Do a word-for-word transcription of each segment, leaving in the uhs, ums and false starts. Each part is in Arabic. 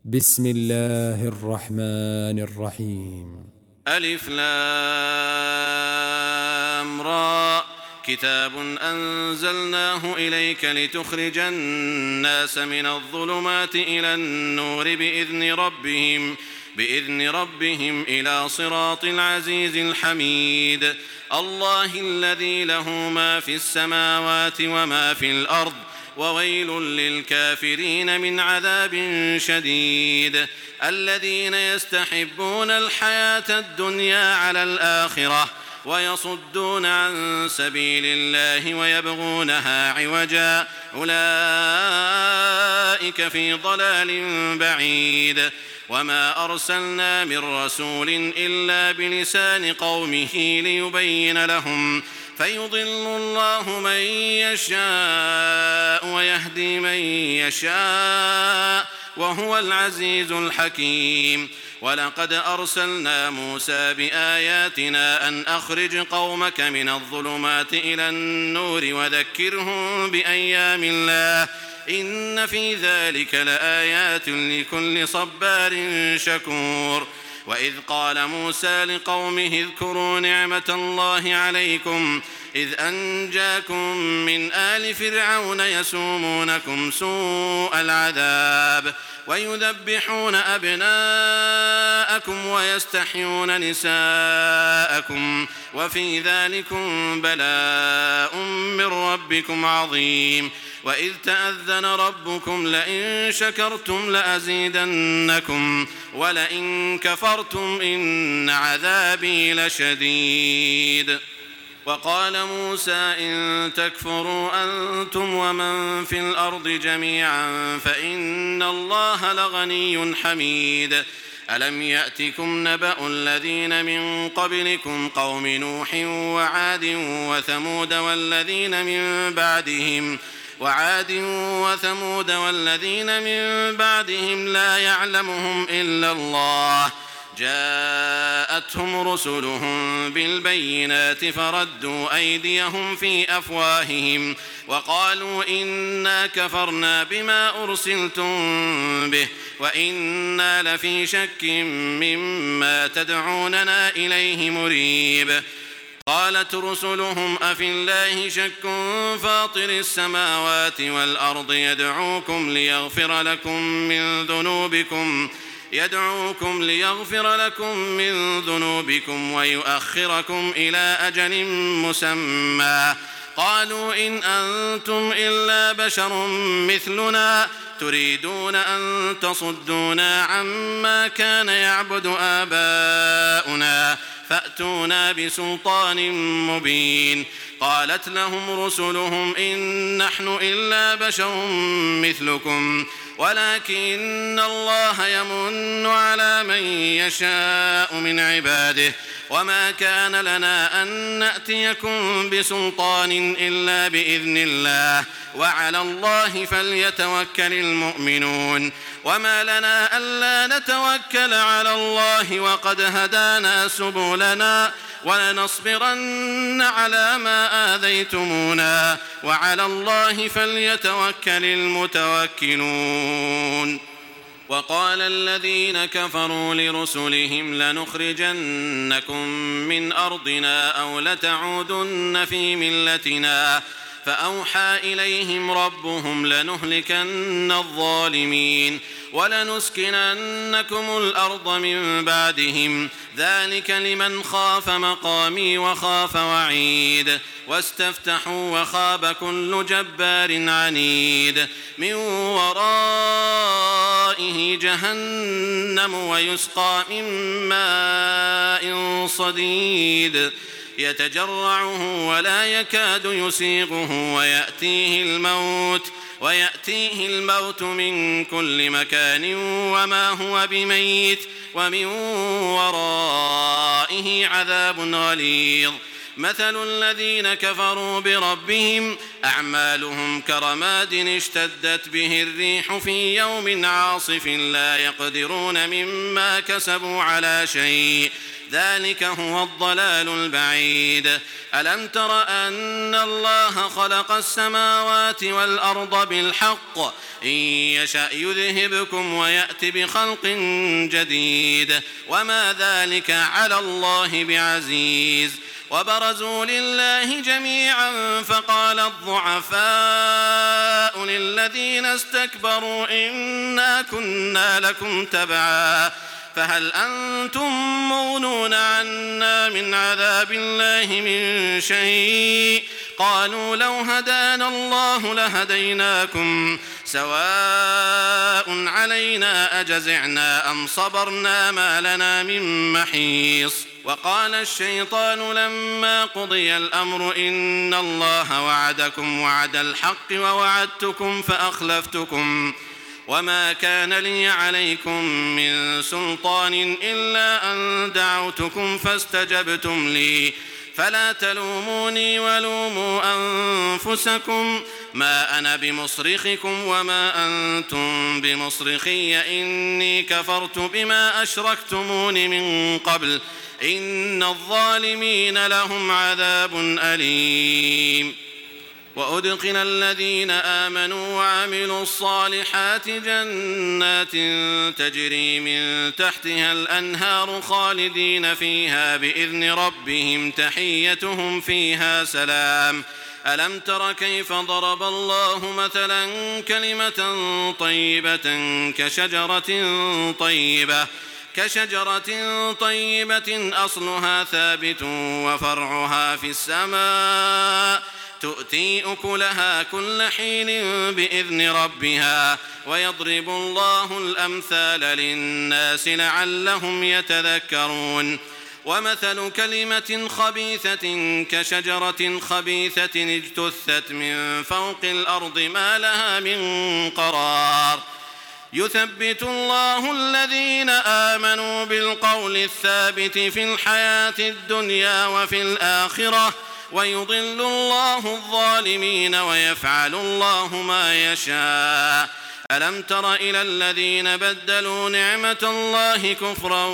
بسم الله الرحمن الرحيم. ألف لام را كتاب أنزلناه إليك لتخرج الناس من الظلمات إلى النور بإذن ربهم بإذن ربهم إلى صراط العزيز الحميد الله الذي له ما في السماوات وما في الأرض وويل للكافرين من عذاب شديد الذين يستحبون الحياة الدنيا على الآخرة ويصدون عن سبيل الله ويبغونها عوجا أولئك في ضلال بعيد وما أرسلنا من رسول إلا بلسان قومه ليبين لهم فيضل الله من يشاء ويهدي من يشاء وهو العزيز الحكيم ولقد أرسلنا موسى بآياتنا أن أخرج قومك من الظلمات إلى النور وذكرهم بأيام الله إن في ذلك لآيات لكل صبار شكور وإذ قال موسى لقومه اذكروا نعمة الله عليكم إذ أنجاكم من آل فرعون يسومونكم سوء العذاب ويذبحون أبناءكم ويستحيون نساءكم وفي ذلكم بلاء من ربكم عظيم وإذ تأذن ربكم لئن شكرتم لأزيدنكم ولئن كفرتم إن عذابي لشديد وقال موسى إن تكفروا أنتم ومن في الأرض جميعا فإن الله لغني حميد ألم يأتكم نبأ الذين من قبلكم قوم نوح وعاد وثمود والذين من بعدهم وعاد وثمود والذين من بعدهم لا يعلمهم إلا الله جاءتهم رسلهم بالبينات فردوا أيديهم في أفواههم وقالوا إنا كفرنا بما أرسلتم به وإنا لفي شك مما تدعوننا إليه مريب قالت رسلهم أفي الله شك فاطر السماوات والأرض يدعوكم ليغفر لكم من ذنوبكم يدعوكم ليغفر لكم من ذنوبكم ويؤخركم إلى أجل مسمى قالوا إن أنتم إلا بشر مثلنا تريدون أن تصدونا عما كان يعبد آباؤنا فأتونا بسلطان مبين قالت لهم رسلهم إن نحن إلا بشر مثلكم ولكن الله يمن على من يشاء من عباده وما كان لنا أن نأتيكم بسلطان إلا بإذن الله وعلى الله فليتوكل المؤمنون وما لنا ألا نتوكل على الله وقد هدانا سبلنا ولنصبرن على ما آذيتمونا وعلى الله فليتوكل المتوكلون وقال الذين كفروا لرسلهم لنخرجنكم من أرضنا أو لتعودن في ملتنا فأوحى إليهم ربهم لنهلكن الظالمين ولنسكننكم الأرض من بعدهم ذلك لمن خاف مقامي وخاف وعيد واستفتحوا وخاب كل جبار عنيد من ورائه جهنم ويسقى من ماء صديد يتجرعه ولا يكاد يسيغه ويأتيه الموت ويأتيه الموت من كل مكان وما هو بميت ومن ورائه عذاب غليظ مثل الذين كفروا بربهم أعمالهم كرماد اشتدت به الريح في يوم عاصف لا يقدرون مما كسبوا على شيء ذلك هو الضلال البعيد. ألم تر أن الله خلق السماوات والأرض بالحق إن يشأ يذهبكم ويأت بخلق جديد وما ذلك على الله بعزيز. وبرزوا لله جميعا فقال الضعفاء للذين استكبروا إنا كنا لكم تبعا فهل أنتم مغنون عنا من عذاب الله من شيء قالوا لو هدانا الله لهديناكم سواء علينا أجزعنا أم صبرنا ما لنا من محيص. وقال الشيطان لما قضي الأمر إن الله وعدكم وعد الحق ووعدتكم فأخلفتكم وما كان لي عليكم من سلطان إلا أن دعوتكم فاستجبتم لي فلا تلوموني ولوموا أنفسكم ما أنا بمصرخكم وما أنتم بمصرخي إني كفرت بما أشركتمون من قبل إن الظالمين لهم عذاب أليم. وأدخل الذين آمنوا وعملوا الصالحات جنات تجري من تحتها الأنهار خالدين فيها بإذن ربهم تحيتهم فيها سلام. ألم تر كيف ضرب الله مثلا كلمة طيبة كشجرة طيبة كشجرة طيبة أصلها ثابت وفرعها في السماء تؤتي أكلها كل حين بإذن ربها ويضرب الله الأمثال للناس لعلهم يتذكرون. ومثل كلمة خبيثة كشجرة خبيثة اجتثت من فوق الأرض ما لها من قرار يثبت الله الذين آمنوا بالقول الثابت في الحياة الدنيا وفي الآخرة ويضل الله الظالمين ويفعل الله ما يشاء. ألم تر إلى الذين بدلوا نعمة الله كفرا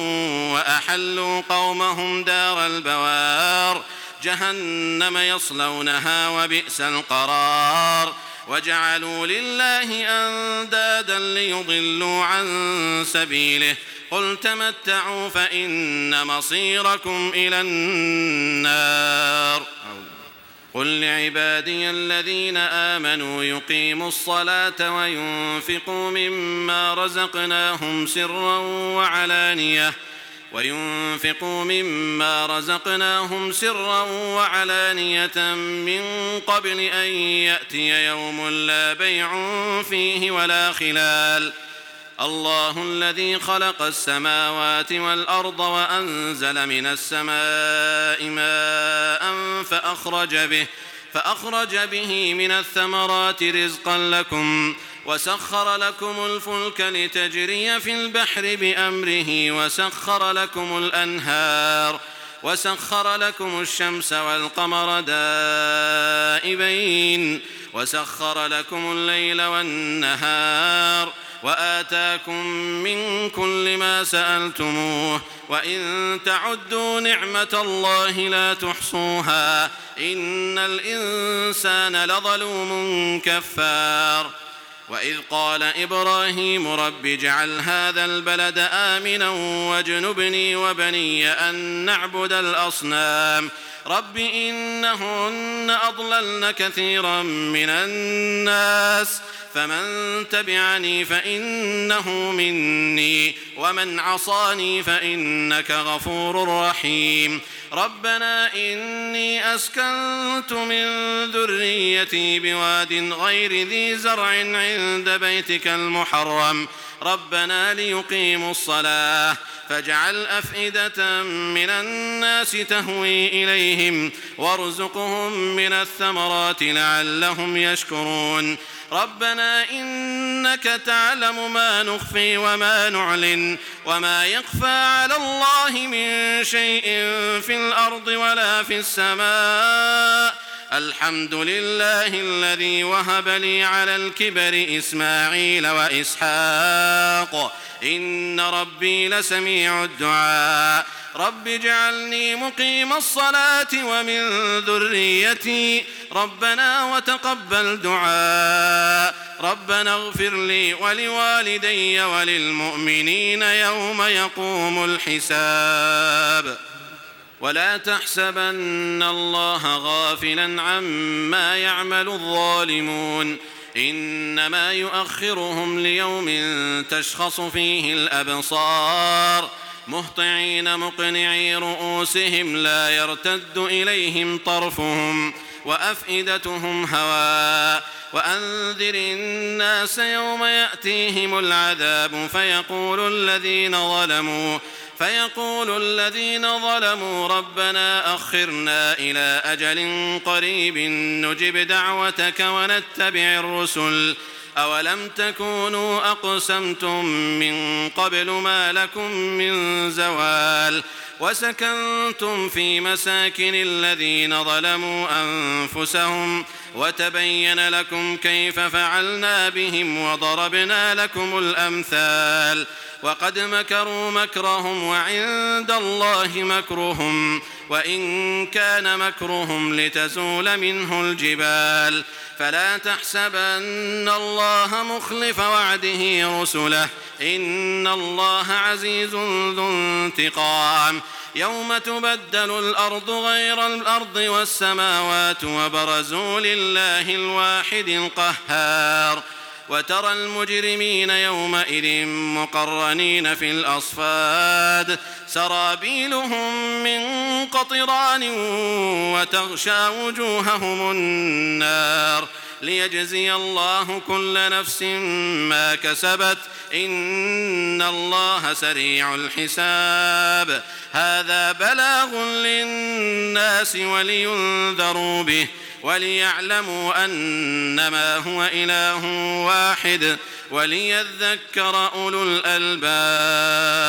وأحلوا قومهم دار البوار جهنم يصلونها وبئس القرار وجعلوا لله أندادا ليضلوا عن سبيله قل تمتعوا فإن مصيركم إلى النار. قل لعبادي الذين آمنوا يقيموا الصلاة وينفقوا مما رزقناهم سرا وعلانية وينفقوا مما رزقناهم سرا وعلانية من قبل أن يأتي يوم لا بيع فيه ولا خلال. الله الذي خلق السماوات والأرض وأنزل من السماء ماء فأخرج به, فأخرج به من الثمرات رزقا لكم وسخر لكم الفلك لتجري في البحر بأمره وسخر لكم الأنهار وسخر لكم الشمس والقمر دائبين وسخر لكم الليل والنهار وآتاكم من كل ما سألتموه وإن تعدوا نعمة الله لا تحصوها إن الإنسان لظلوم كفار. وإذ قال إبراهيم رب اجعل هذا البلد آمنا واجنبني وبني أن نعبد الأصنام رب إنهن أضللن كثيرا من الناس فمن تبعني فإنه مني ومن عصاني فإنك غفور رحيم. ربنا إني أسكنت من ذريتي بواد غير ذي زرع عند بيتك المحرم ربنا ليقيموا الصلاة فاجعل أفئدة من الناس تهوي إليهم وارزقهم من الثمرات لعلهم يشكرون ربنا إنك تعلم ما نخفي وما نعلن وما يخفى على الله من شيء في الأرض ولا في السماء الحمد لله الذي وهب لي على الكبر إسماعيل وإسحاق إن ربي لسميع الدعاء رب اجعلني مقيم الصلاة ومن ذريتي ربنا وتقبل دعاء ربنا اغفر لي ولوالدي وللمؤمنين يوم يقوم الحساب ولا تحسبن الله غافلا عما يعمل الظالمون إنما يؤخرهم ليوم تشخص فيه الأبصار مهطعين مقنعي رؤوسهم لا يرتد إليهم طرفهم وأفئدتهم هواء وأنذر الناس يوم يأتيهم العذاب فيقول الذين ظلموا فيقول الذين ظلموا ربنا أخرنا إلى أجل قريب نجب دعوتك ونتبع الرسل أولم تكونوا أقسمتم من قبل ما لكم من زوال وسكنتم في مساكن الذين ظلموا أنفسهم وتبين لكم كيف فعلنا بهم وضربنا لكم الأمثال وقد مكروا مكرهم وعند الله مكرهم وإن كان مكرهم لتزول منه الجبال فلا تحسبن الله مخلف وعده رسله إن الله عزيز ذو انتقام يوم تبدل الأرض غير الأرض والسماوات وبرزوا لله الواحد القهار وترى المجرمين يومئذ مقرنين في الأصفاد سرابيلهم من قطران وتغشى وجوههم النار ليجزي الله كل نفس ما كسبت إن الله سريع الحساب هذا بلاغ للناس ولينذروا به وليعلموا أنما هو إله واحد وليذكر أولو الألباب